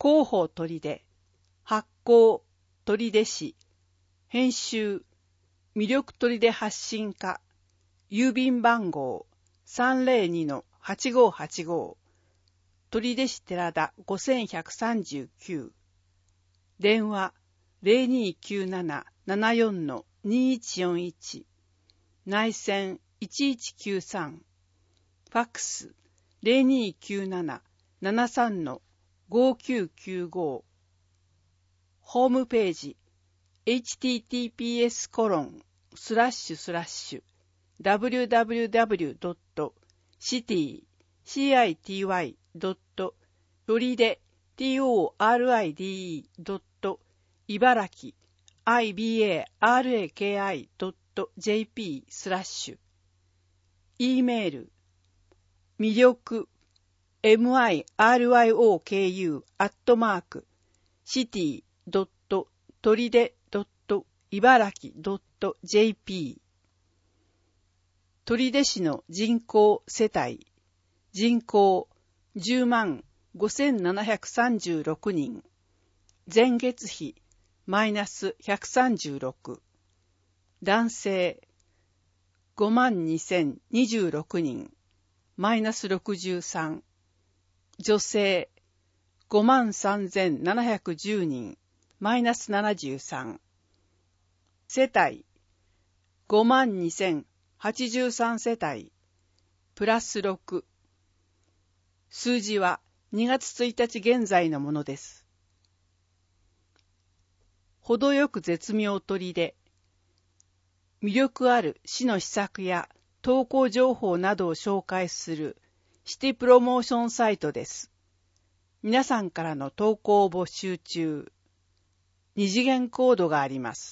広報取手、発行取手市、編集魅力取手発信課、郵便番号 302-8585、取手市寺田5139、電話 0297-74-2141、内線1193、ファックス 0297-73-5995、ホームページ https://www.city-toride.ibaraki.jp/ E メール魅力 miryoku@city.toride.ibaraki.jp 取手市の人口世帯人口105736人前月比マイナス136男性52026人マイナス63女性53710人マイナス73世帯52083世帯プラス6数字は2月1日現在のものです。程よく絶妙取手魅力ある市の施策や投稿情報などを紹介するシティプロモーションサイトです。皆さんからの投稿を募集中。二次元コードがあります。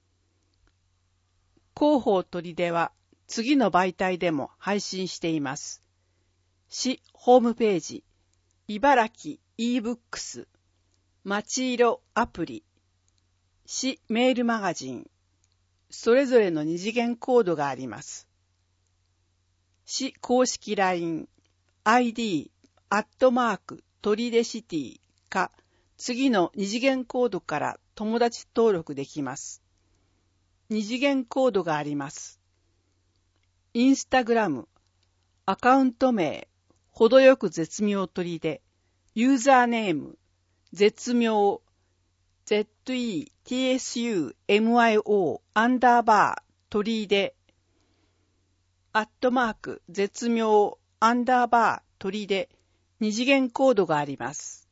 広報取手は次の媒体でも配信しています。市ホームページ、茨城 e-books、まちいろアプリ、市メールマガジン、それぞれの二次元コードがあります。市公式 LINE、ID、取手シティか、次の二次元コードから友達登録できます。二次元コードがあります。インスタグラム、アカウント名、程よく絶妙取手、ユーザーネーム、絶妙、ZETSUMIO_ 取手、絶妙_ 取手、二次元コードがあります。